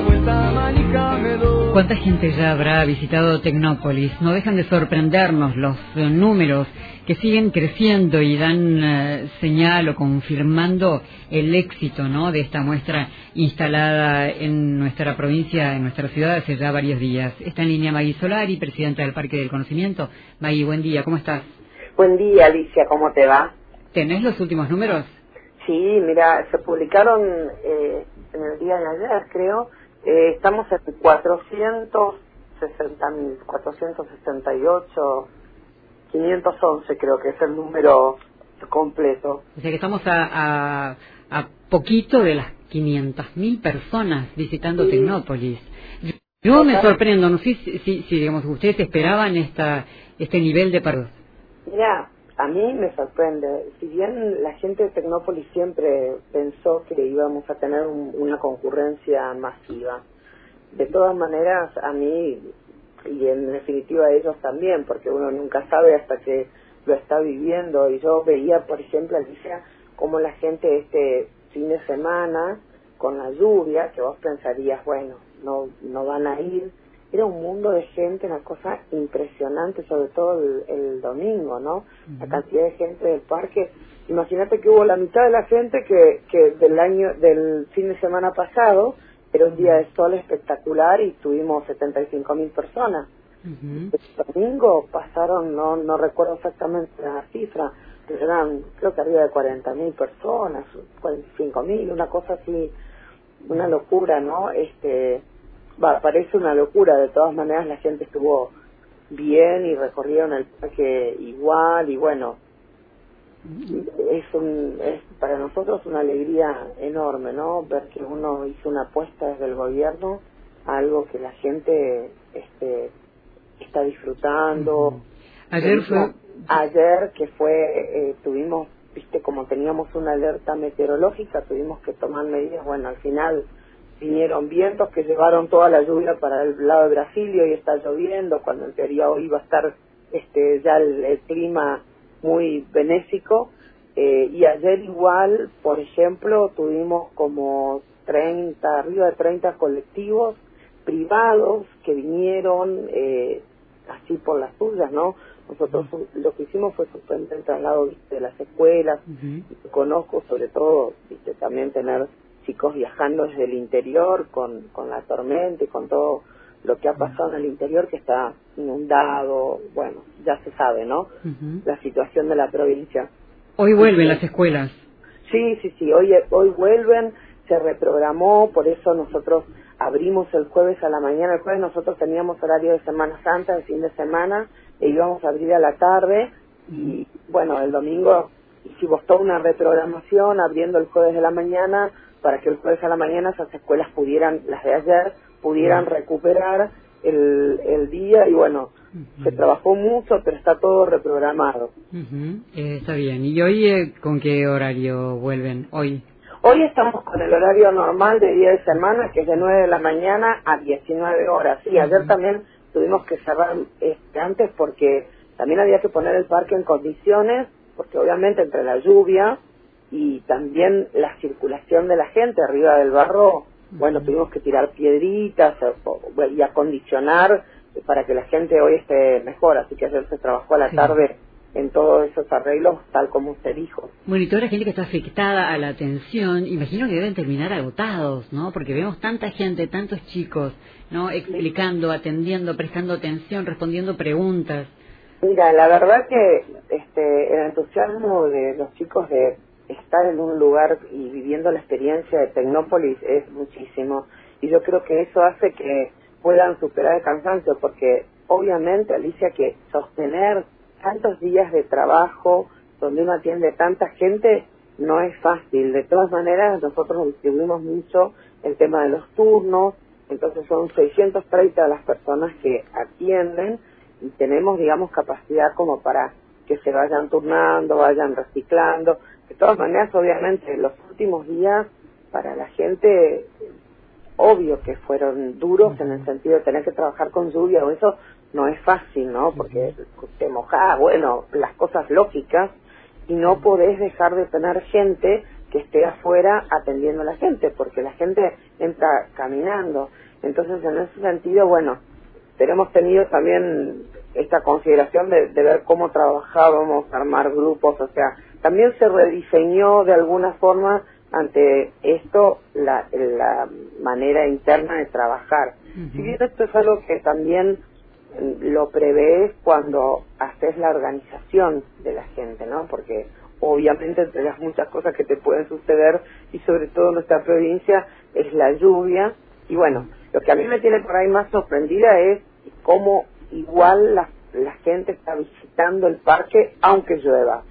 vuelta a Manica me doy. ¿Cuánta gente ya habrá visitado Tecnópolis? No dejan de sorprendernos los números que siguen creciendo y dan señal o confirmando el éxito, ¿no?, de esta muestra instalada en nuestra provincia, en nuestra ciudad, hace ya varios días. Está en línea Maggie Solari, presidenta del Parque del Conocimiento. Maggie, buen día, ¿cómo estás? Buen día, Alicia, ¿cómo te va? ¿Tenés los últimos números? Sí, mira, se publicaron en el día de ayer, creo. Estamos en 460.000, 468, 511 creo que es el número completo. O sea que estamos a poquito de las 500.000 personas visitando Tecnópolis. Yo me sorprendo, no sé si digamos, ustedes esperaban este nivel de paro. Mira, a mí me sorprende. Si bien la gente de Tecnópolis siempre pensó que íbamos a tener una concurrencia masiva, de todas maneras a mí, y en definitiva a ellos también, porque uno nunca sabe hasta que lo está viviendo, y yo veía, por ejemplo, Alicia, cómo la gente este fin de semana, con la lluvia, que vos pensarías, bueno, no van a ir, era un mundo de gente, una cosa impresionante, sobre todo el domingo, ¿no? La cantidad de gente del parque. Imagínate que hubo la mitad de la gente que del fin de semana pasado, era un día de sol espectacular y tuvimos 75.000 personas. El domingo pasaron, no recuerdo exactamente la cifra, pero eran creo que arriba de 40.000 personas, 45.000, una cosa así, una locura, ¿no? Parece una locura, de todas maneras la gente estuvo bien y recorrieron el parque igual, y bueno, es para nosotros una alegría enorme, ¿no? Ver que uno hizo una apuesta desde el gobierno a algo que la gente está disfrutando. Ayer que fue, tuvimos, viste, como teníamos una alerta meteorológica, tuvimos que tomar medidas. Bueno, al final vinieron vientos que llevaron toda la lluvia para el lado de Brasil y hoy está lloviendo, cuando en teoría hoy iba a estar ya el clima muy benéfico. Y ayer igual, por ejemplo, tuvimos como arriba de 30 colectivos privados que vinieron así por las suyas, ¿no? Nosotros lo que hicimos fue suspender el traslado, ¿viste?, de las escuelas. Conozco sobre todo, ¿viste?, también tener chicos viajando desde el interior con la tormenta y con todo lo que ha pasado en el interior, que está inundado. Bueno, ya se sabe, ¿no? La situación de la provincia. Hoy vuelven las escuelas. Sí, hoy vuelven, se reprogramó, por eso nosotros abrimos el jueves a la mañana. El jueves nosotros teníamos horario de Semana Santa, de fin de semana, e íbamos a abrir a la tarde, y bueno, el domingo hicimos toda una reprogramación, abriendo el jueves de la mañana, para que el jueves a la mañana esas escuelas las de ayer, pudieran recuperar el día, y bueno, se trabajó mucho, pero está todo reprogramado. Está bien. ¿Y hoy con qué horario vuelven? Hoy Estamos con el horario normal de día de semana, que es de 9 de la mañana a 19 horas. Sí, ayer también tuvimos que cerrar antes porque también había que poner el parque en condiciones, porque obviamente entre la lluvia y también la circulación de la gente arriba del barro, bueno, tuvimos que tirar piedritas y acondicionar para que la gente hoy esté mejor, así que ayer se trabajó a la tarde en todos esos arreglos, tal como usted dijo. Bueno, y toda la gente que está afectada a la atención, imagino que deben terminar agotados, ¿no? Porque vemos tanta gente, tantos chicos, ¿no?, explicando, atendiendo, prestando atención, respondiendo preguntas. Mira, la verdad que el entusiasmo de los chicos de estar en un lugar y viviendo la experiencia de Tecnópolis es muchísimo, y yo creo que eso hace que puedan superar el cansancio, porque obviamente, Alicia, que sostener tantos días de trabajo donde uno atiende tanta gente no es fácil. De todas maneras, nosotros distribuimos mucho el tema de los turnos, entonces son 630 las personas que atienden, y tenemos, digamos, capacidad como para que se vayan turnando, vayan reciclando. De todas maneras, obviamente, los últimos días para la gente, obvio que fueron duros en el sentido de tener que trabajar con lluvia, o eso no es fácil, ¿no? Porque te mojás, bueno, las cosas lógicas, y no podés dejar de tener gente que esté afuera atendiendo a la gente, porque la gente entra caminando. Entonces, en ese sentido, bueno, hemos tenido también esta consideración de ver cómo trabajábamos, armar grupos, o sea, también se rediseñó de alguna forma ante esto la manera interna de trabajar. Si bien esto es algo que también lo prevés cuando haces la organización de la gente, ¿no? Porque obviamente entre las muchas cosas que te pueden suceder, y sobre todo en nuestra provincia, es la lluvia. Y bueno, lo que a mí me tiene por ahí más sorprendida es cómo igual la gente está visitando el parque aunque llueva.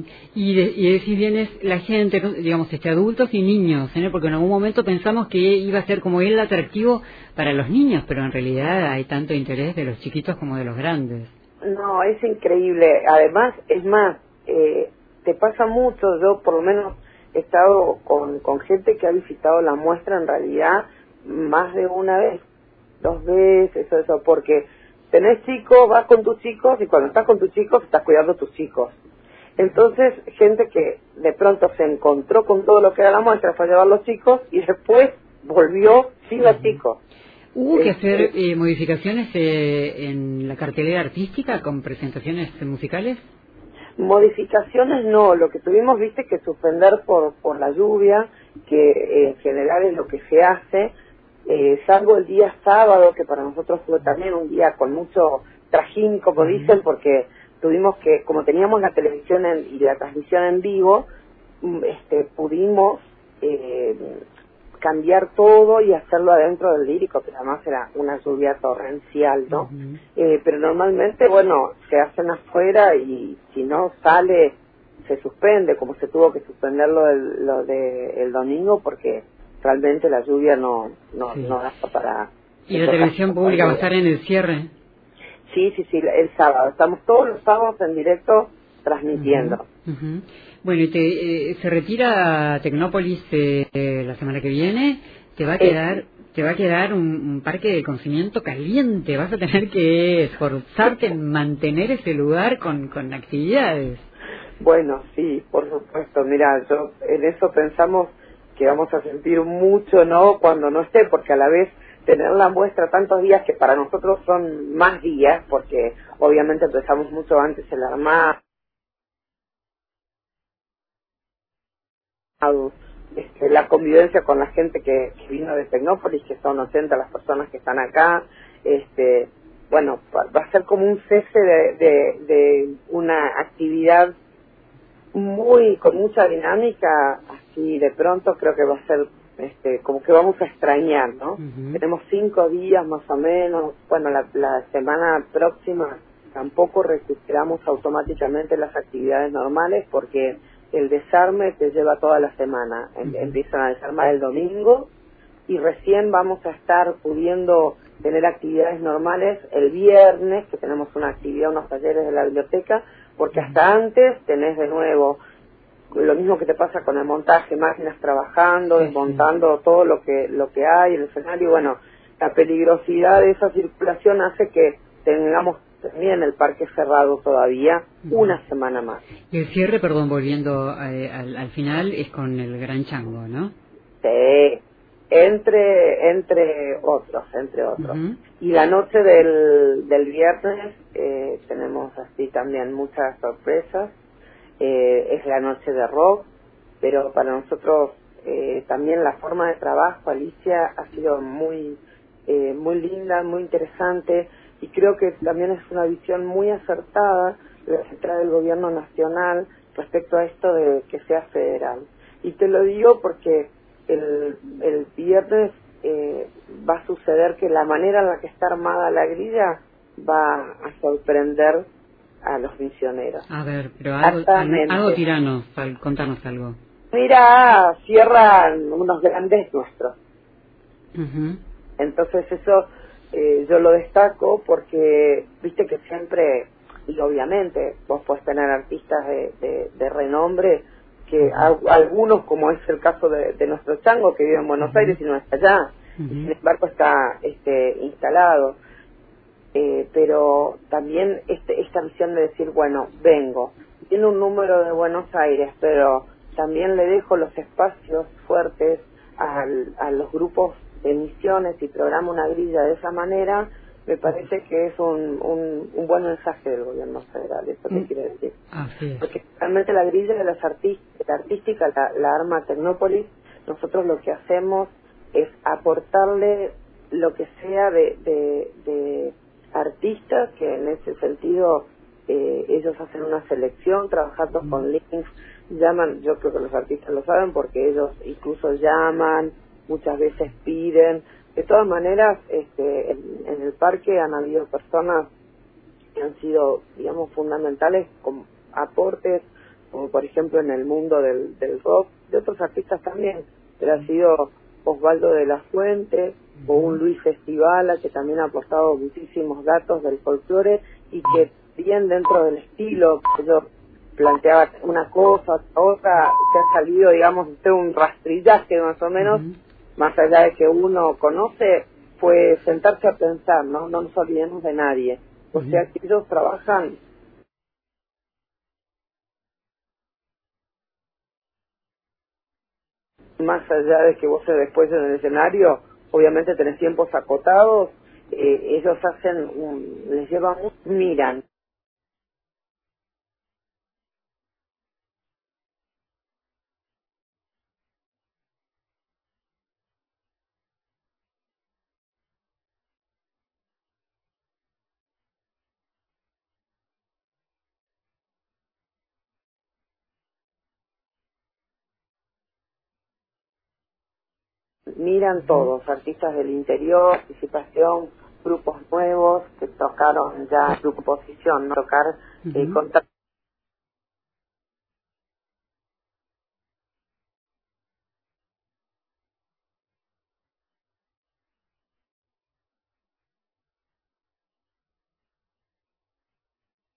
Y si bien es la gente, digamos, adultos y niños, ¿eh? Porque en algún momento pensamos que iba a ser como el atractivo para los niños, pero en realidad hay tanto interés de los chiquitos como de los grandes. No, es increíble. Además, es más, te pasa mucho. Yo por lo menos he estado con gente que ha visitado la muestra en realidad más de una vez, 2 veces, eso, porque tenés chicos, vas con tus chicos, y cuando estás con tus chicos estás cuidando a tus chicos. Entonces, gente que de pronto se encontró con todo lo que era la muestra, fue a llevar los chicos y después volvió sin los chicos. ¿Hubo que hacer modificaciones en la cartelera artística con presentaciones musicales? Modificaciones no, lo que tuvimos, viste, que suspender por la lluvia, que en general es lo que se hace, salvo el día sábado, que para nosotros fue también un día con mucho trajín, como dicen, porque tuvimos que, como teníamos la televisión y la transmisión en vivo, pudimos cambiar todo y hacerlo adentro del Lírico, pero además era una lluvia torrencial, ¿no? Pero normalmente, bueno, se hacen afuera y si no sale, se suspende, como se tuvo que suspender lo de el domingo, porque realmente la lluvia no da para... ¿Y la televisión pública va a estar en el cierre? Sí, el sábado. Estamos todos los sábados en directo transmitiendo. Bueno, y se retira Tecnópolis la semana que viene. Te va a quedar un parque de conocimiento caliente. Vas a tener que esforzarte en mantener ese lugar con actividades. Bueno, sí, por supuesto. Mira, yo en eso pensamos que vamos a sentir mucho, ¿no?, cuando no esté, porque a la vez tener la muestra tantos días, que para nosotros son más días, porque obviamente empezamos mucho antes el armado, la convivencia con la gente que vino de Tecnópolis, que son 80 las personas que están acá, bueno, va a ser como un cese de una actividad con mucha dinámica. Así de pronto creo que va a ser como que vamos a extrañar, ¿no? Tenemos 5 días más o menos. Bueno, la semana próxima tampoco recuperamos automáticamente las actividades normales, porque el desarme te lleva toda la semana. Empiezan a desarmar el domingo y recién vamos a estar pudiendo tener actividades normales el viernes, que tenemos una actividad, unos talleres de la biblioteca, porque hasta antes tenés de nuevo lo mismo que te pasa con el montaje, máquinas trabajando, desmontando todo lo que hay en el escenario. Bueno, la peligrosidad de esa circulación hace que tengamos también el parque cerrado todavía una semana más. Y el cierre, perdón, volviendo al final, es con el Gran Chango, ¿no? Sí, entre otros. Y la noche del viernes tenemos así también muchas sorpresas. Es la noche de rock, pero para nosotros también la forma de trabajo, Alicia, ha sido muy linda, muy interesante, y creo que también es una visión muy acertada la que trae el gobierno nacional respecto a esto de que sea federal. Y te lo digo porque el viernes va a suceder que la manera en la que está armada la grilla va a sorprender a los misioneros. A ver, pero algo tiranos, contanos algo. Mira, cierran unos grandes nuestros. Entonces eso yo lo destaco porque, viste que siempre, y obviamente vos podés tener artistas de renombre, que algunos, como es el caso de nuestro Chango, que vive en Buenos Aires y no está allá, y sin embargo está instalado. Pero también esta visión de decir, bueno, vengo, tiene un número de Buenos Aires, pero también le dejo los espacios fuertes a los grupos de emisiones y programa una grilla de esa manera, me parece que es un buen mensaje del gobierno federal, eso te quiere decir. Así es. Porque realmente la grilla de las artística, la arma Tecnópolis, nosotros lo que hacemos es aportarle lo que sea de artistas, que en ese sentido ellos hacen una selección trabajando con links, llaman, yo creo que los artistas lo saben porque ellos incluso llaman, muchas veces piden. De todas maneras, en el parque han habido personas que han sido, digamos, fundamentales con aportes, como por ejemplo en el mundo del rock, de otros artistas también, pero ha sido Osvaldo de la Fuente o un Luis Festivala, que también ha aportado muchísimos datos del folclore y que bien dentro del estilo, yo planteaba una cosa, otra, se ha salido, digamos, de un rastrillaje más o menos, más allá de que uno conoce, fue sentarse a pensar, no nos olvidemos de nadie. O sea que ellos trabajan más allá de que vos después en el escenario, obviamente tenés tiempos acotados, ellos les llevan, miran. Miran todos, artistas del interior, participación, grupos nuevos que tocaron ya su composición, ¿no? Tocar con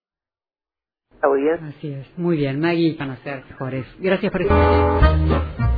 tanta audiencia. Así es. Muy bien, Maggie, conocer mejores. Gracias por estar.